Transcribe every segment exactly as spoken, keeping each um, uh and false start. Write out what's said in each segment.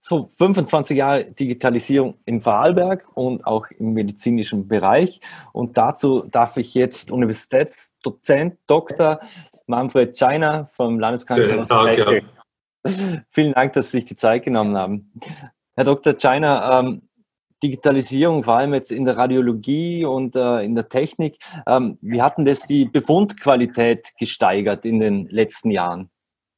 so fünfundzwanzig Jahre Digitalisierung in Vorarlberg und auch im medizinischen Bereich. Und dazu darf ich jetzt Universitätsdozent Doktor Manfred Scheiner vom Landeskrankenhaus Tag, vielen Dank, dass Sie sich die Zeit genommen haben. Herr Doktor Scheiner, ähm, Digitalisierung, vor allem jetzt in der Radiologie und äh, in der Technik, ähm, wie hat denn das die Befundqualität gesteigert in den letzten Jahren?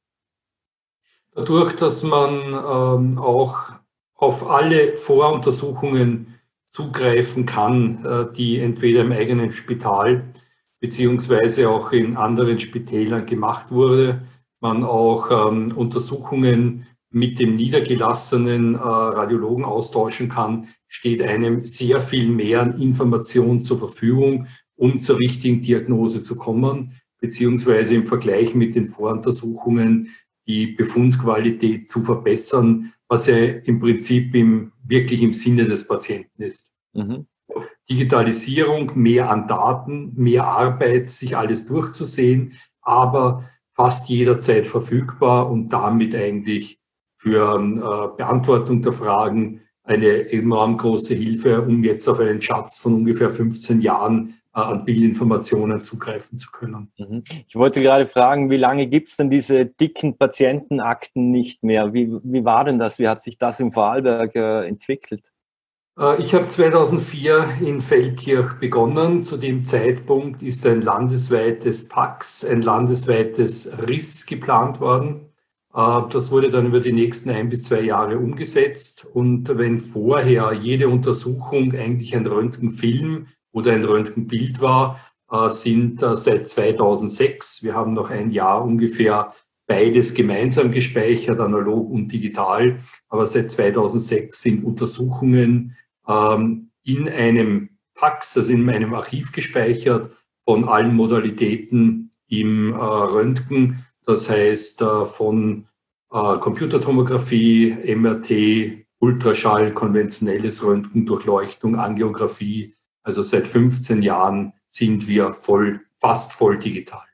Dadurch, dass man ähm, auch auf alle Voruntersuchungen zugreifen kann, äh, die entweder im eigenen Spital beziehungsweise auch in anderen Spitälern gemacht wurde, man auch ähm, Untersuchungen mit dem niedergelassenen äh, Radiologen austauschen kann, steht einem sehr viel mehr an Informationen zur Verfügung, um zur richtigen Diagnose zu kommen, beziehungsweise im Vergleich mit den Voruntersuchungen die Befundqualität zu verbessern, was ja im Prinzip im, wirklich im Sinne des Patienten ist. Mhm. Digitalisierung, mehr an Daten, mehr Arbeit, sich alles durchzusehen, aber fast jederzeit verfügbar und damit eigentlich für äh, Beantwortung der Fragen eine enorm große Hilfe, um jetzt auf einen Schatz von ungefähr fünfzehn Jahren äh, an Bildinformationen zugreifen zu können. Ich wollte gerade fragen, wie lange gibt es denn diese dicken Patientenakten nicht mehr? Wie, wie war denn das? Wie hat sich das im Vorarlberg äh, entwickelt? Ich habe zweitausendvier in Feldkirch begonnen. Zu dem Zeitpunkt ist ein landesweites P A X, ein landesweites R I S geplant worden. Das wurde dann über die nächsten ein bis zwei Jahre umgesetzt. Und wenn vorher jede Untersuchung eigentlich ein Röntgenfilm oder ein Röntgenbild war, sind seit zweitausendsechs, wir haben noch ein Jahr ungefähr beides gemeinsam gespeichert, analog und digital. Aber seit zweitausendsechs sind Untersuchungen ähm, in einem P A X, also in einem Archiv gespeichert, von allen Modalitäten im äh, Röntgen. Das heißt, äh, von äh, Computertomographie, M R T, Ultraschall, konventionelles Röntgen, Durchleuchtung, Angiografie. Also seit fünfzehn Jahren sind wir voll, fast voll digital.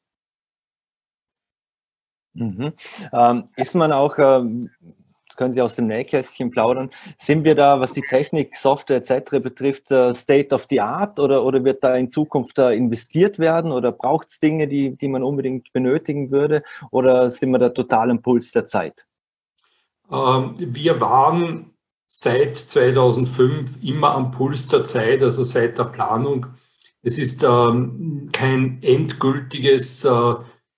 Mhm. Ähm, ist man auch, ähm, das können Sie aus dem Nähkästchen plaudern, sind wir da, was die Technik, Software et cetera betrifft, äh, State of the Art oder, oder wird da in Zukunft da investiert werden oder braucht es Dinge, die, die man unbedingt benötigen würde oder sind wir da total am Puls der Zeit? Ähm, wir waren seit zweitausendfünf immer am Puls der Zeit, also seit der Planung. Es ist ähm, kein endgültiges äh,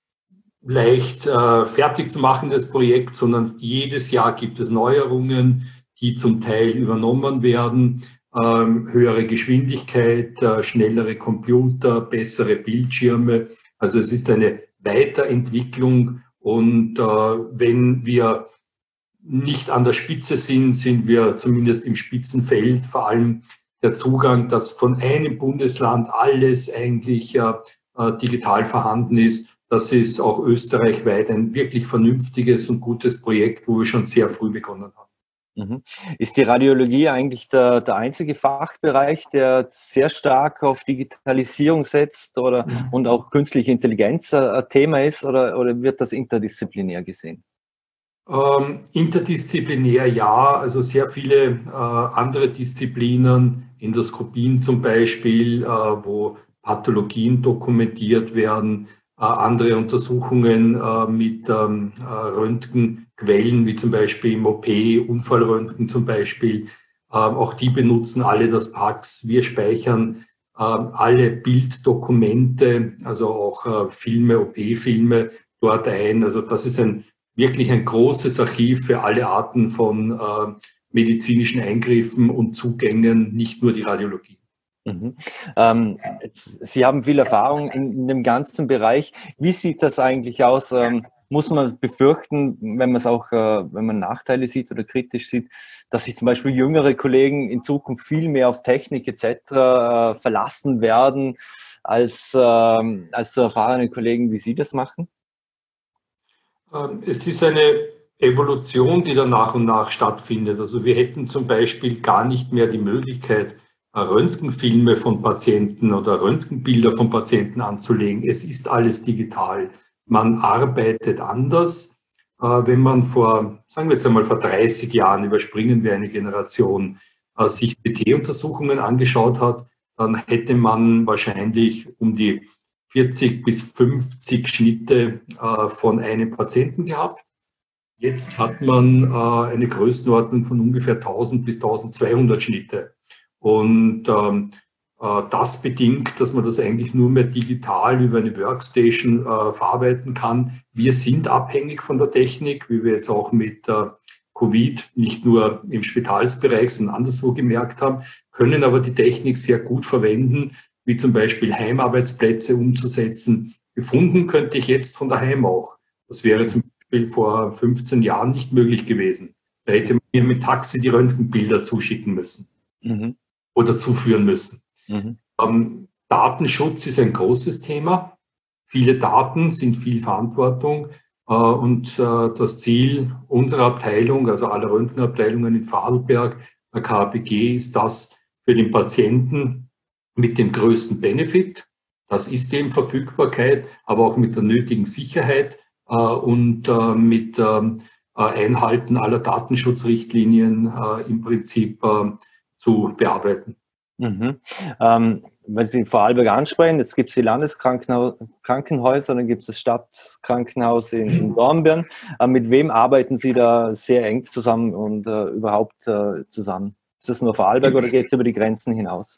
leicht äh, fertig zu machendes Projekt, sondern jedes Jahr gibt es Neuerungen, die zum Teil übernommen werden. Ähm, höhere Geschwindigkeit, äh, schnellere Computer, bessere Bildschirme. Also es ist eine Weiterentwicklung und äh, wenn wir nicht an der Spitze sind, sind wir zumindest im Spitzenfeld, vor allem der Zugang, dass von einem Bundesland alles eigentlich äh, digital vorhanden ist. Das ist auch österreichweit ein wirklich vernünftiges und gutes Projekt, wo wir schon sehr früh begonnen haben. Mhm. Ist die Radiologie eigentlich der, der einzige Fachbereich, der sehr stark auf Digitalisierung setzt oder mhm. und auch künstliche Intelligenz ein Thema ist oder, oder wird das interdisziplinär gesehen? Ähm, interdisziplinär ja, also sehr viele äh, andere Disziplinen, Endoskopien zum Beispiel, äh, wo Pathologien dokumentiert werden, äh, andere Untersuchungen äh, mit ähm, äh, Röntgenquellen, wie zum Beispiel im O P, Unfallröntgen zum Beispiel. Äh, auch die benutzen alle das P A X. Wir speichern äh, alle Bilddokumente, also auch äh, Filme, O P-Filme dort ein. Also das ist ein wirklich ein großes Archiv für alle Arten von äh, medizinischen Eingriffen und Zugängen, nicht nur die Radiologie. Mhm. Ähm, jetzt, Sie haben viel Erfahrung in, in dem ganzen Bereich. Wie sieht das eigentlich aus? Ähm, muss man befürchten, wenn man es auch, äh, wenn man Nachteile sieht oder kritisch sieht, dass sich zum Beispiel jüngere Kollegen in Zukunft viel mehr auf Technik et cetera äh, verlassen werden als, äh, als so erfahrene Kollegen, wie Sie das machen? Es ist eine Evolution, die da nach und nach stattfindet. Also wir hätten zum Beispiel gar nicht mehr die Möglichkeit, Röntgenfilme von Patienten oder Röntgenbilder von Patienten anzulegen. Es ist alles digital. Man arbeitet anders. wenn man vor, sagen wir jetzt einmal vor dreißig Jahren, überspringen wir eine Generation, sich C T-Untersuchungen angeschaut hat, dann hätte man wahrscheinlich um die vierzig bis fünfzig Schnitte von einem Patienten gehabt. Jetzt hat man eine Größenordnung von ungefähr tausend bis tausendzweihundert Schnitte. Und ähm, das bedingt, dass man das eigentlich nur mehr digital über eine Workstation äh, verarbeiten kann. Wir sind abhängig von der Technik, wie wir jetzt auch mit äh, Covid nicht nur im Spitalsbereich, sondern anderswo gemerkt haben, können aber die Technik sehr gut verwenden, wie zum Beispiel Heimarbeitsplätze umzusetzen. Gefunden könnte ich jetzt von daheim auch. Das wäre zum Beispiel vor fünfzehn Jahren nicht möglich gewesen. Da hätte man mir mit Taxi die Röntgenbilder zuschicken müssen mhm. oder zuführen müssen. Mhm. Ähm, Datenschutz ist ein großes Thema. Viele Daten sind viel Verantwortung. Äh, und äh, das Ziel unserer Abteilung, also aller Röntgenabteilungen in Vorarlberg, der K P G, ist das für den Patienten mit dem größten Benefit. Das ist eben Verfügbarkeit, aber auch mit der nötigen Sicherheit äh, und äh, mit äh, Einhalten aller Datenschutzrichtlinien äh, im Prinzip äh, zu bearbeiten. Mhm. Ähm, wenn Sie Vorarlberg ansprechen, jetzt gibt es die Landeskrankenhäuser, dann gibt es das Stadtkrankenhaus in, in Dornbirn. Äh, mit wem arbeiten Sie da sehr eng zusammen und äh, überhaupt äh, zusammen? Ist das nur Vorarlberg oder geht es über die Grenzen hinaus?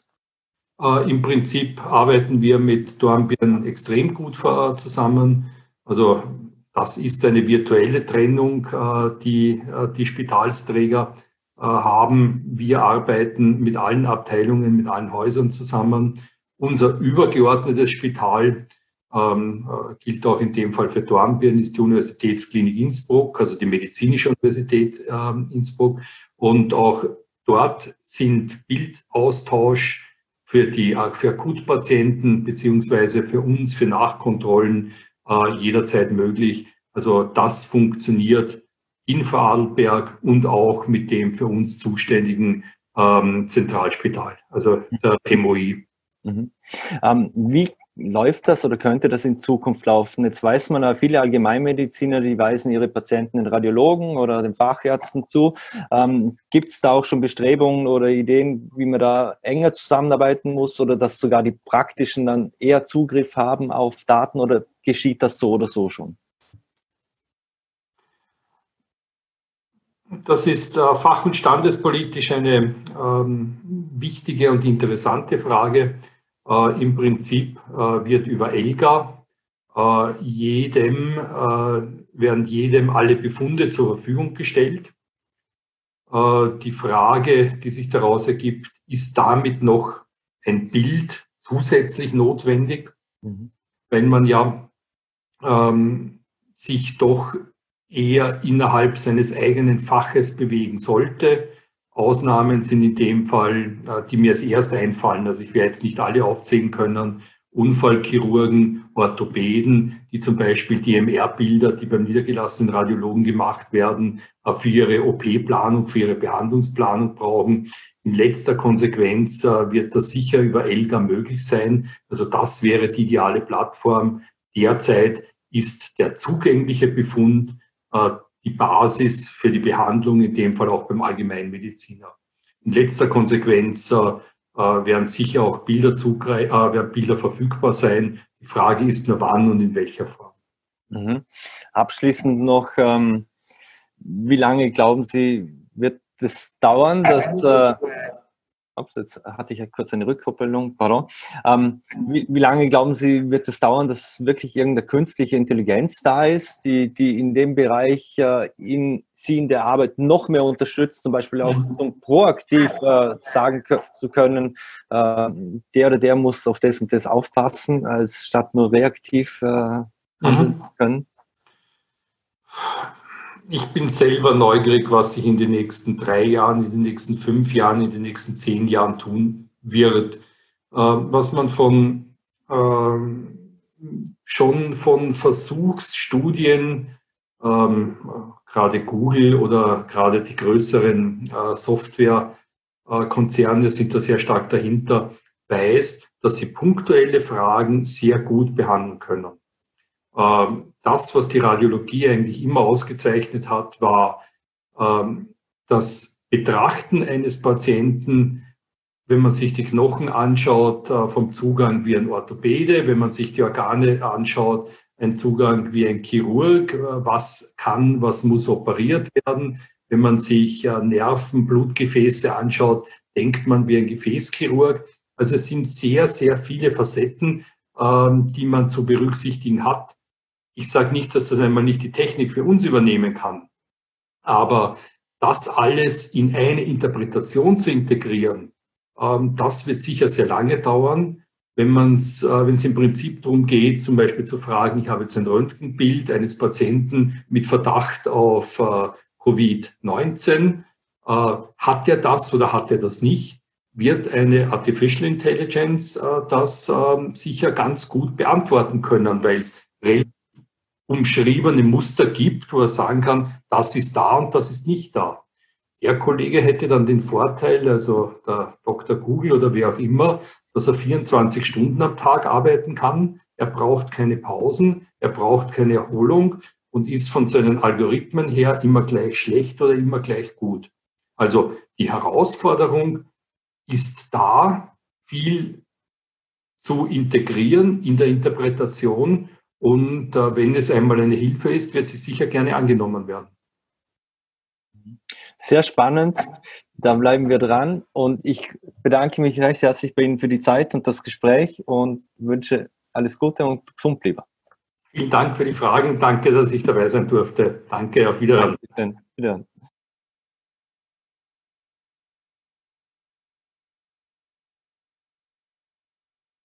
Äh, Im Prinzip arbeiten wir mit Dornbirn extrem gut äh, zusammen. Also das ist eine virtuelle Trennung, äh, die äh, die Spitalsträger haben. Wir arbeiten mit allen Abteilungen, mit allen Häusern zusammen. Unser übergeordnetes Spital ähm, gilt auch in dem Fall für Dornbirn, ist die Universitätsklinik Innsbruck, also die medizinische Universität äh, Innsbruck. Und auch dort sind Bildaustausch für die für Akutpatienten beziehungsweise für uns, für Nachkontrollen äh, jederzeit möglich. Also das funktioniert in Vorarlberg und auch mit dem für uns zuständigen ähm, Zentralspital, also der M O I. Mhm. Ähm, wie läuft das oder könnte das in Zukunft laufen? Jetzt weiß man ja, viele Allgemeinmediziner, die weisen ihre Patienten den Radiologen oder den Fachärzten zu. Ähm, gibt es da auch schon Bestrebungen oder Ideen, wie man da enger zusammenarbeiten muss oder dass sogar die Praktischen dann eher Zugriff haben auf Daten oder geschieht das so oder so schon? Das ist äh, fach- und standespolitisch eine ähm, wichtige und interessante Frage. Äh, Im Prinzip äh, wird über ELGA äh, jedem, äh, werden jedem alle Befunde zur Verfügung gestellt. Äh, die Frage, die sich daraus ergibt, ist damit noch ein Bild zusätzlich notwendig, mhm. wenn man ja ähm, sich doch eher innerhalb seines eigenen Faches bewegen sollte. Ausnahmen sind in dem Fall, die mir als erst einfallen, also ich werde jetzt nicht alle aufzählen können, Unfallchirurgen, Orthopäden, die zum Beispiel die M R-Bilder, die beim niedergelassenen Radiologen gemacht werden, für ihre O P-Planung, für ihre Behandlungsplanung brauchen. In letzter Konsequenz wird das sicher über ELGA möglich sein. Also das wäre die ideale Plattform. Derzeit ist der zugängliche Befund äh, die Basis für die Behandlung, in dem Fall auch beim Allgemeinmediziner. In letzter Konsequenz äh, werden sicher auch Bilder, äh, werden Bilder verfügbar sein. Die Frage ist nur wann und in welcher Form. Mhm. Abschließend noch, ähm, wie lange glauben Sie, wird es dauern, dass äh, Ups, jetzt hatte ich ja kurz eine Rückkoppelung, pardon. Ähm, wie, wie lange glauben Sie, wird es dauern, dass wirklich irgendeine künstliche Intelligenz da ist, die, die in dem Bereich äh, in, Sie in der Arbeit noch mehr unterstützt, zum Beispiel auch um proaktiv äh, sagen zu können, äh, der oder der muss auf das und das aufpassen, als statt nur reaktiv äh, handeln mhm. können? Ich bin selber neugierig, was sich in den nächsten drei Jahren, in den nächsten fünf Jahren, in den nächsten zehn Jahren tun wird. Äh, was man von äh, schon von Versuchsstudien, ähm, gerade Google oder gerade die größeren äh, Softwarekonzerne sind da sehr stark dahinter, weiß, dass sie punktuelle Fragen sehr gut behandeln können. Das, was die Radiologie eigentlich immer ausgezeichnet hat, war das Betrachten eines Patienten, wenn man sich die Knochen anschaut, vom Zugang wie ein Orthopäde, wenn man sich die Organe anschaut, ein Zugang wie ein Chirurg, was kann, was muss operiert werden. Wenn man sich Nerven, Blutgefäße anschaut, denkt man wie ein Gefäßchirurg. Also es sind sehr, sehr viele Facetten, die man zu berücksichtigen hat. Ich sage nicht, dass das einmal nicht die Technik für uns übernehmen kann, aber das alles in eine Interpretation zu integrieren, das wird sicher sehr lange dauern. Wenn man es, wenn es im Prinzip darum geht, zum Beispiel zu fragen, ich habe jetzt ein Röntgenbild eines Patienten mit Verdacht auf Covid neunzehn, hat er das oder hat er das nicht, wird eine Artificial Intelligence das sicher ganz gut beantworten können, weil es relativ umschriebene Muster gibt, wo er sagen kann, das ist da und das ist nicht da. Der Kollege hätte dann den Vorteil, also der Doktor Google oder wer auch immer, dass er vierundzwanzig Stunden am Tag arbeiten kann. Er braucht keine Pausen, er braucht keine Erholung und ist von seinen Algorithmen her immer gleich schlecht oder immer gleich gut. Also die Herausforderung ist da, viel zu integrieren in der Interpretation und äh, wenn es einmal eine Hilfe ist, wird sie sicher gerne angenommen werden. Sehr spannend, da bleiben wir dran und ich bedanke mich recht herzlich bei Ihnen für die Zeit und das Gespräch und wünsche alles Gute und gesund bleiben. Vielen Dank für die Fragen, danke, dass ich dabei sein durfte. Danke, auf Wiedersehen. Wiederhören.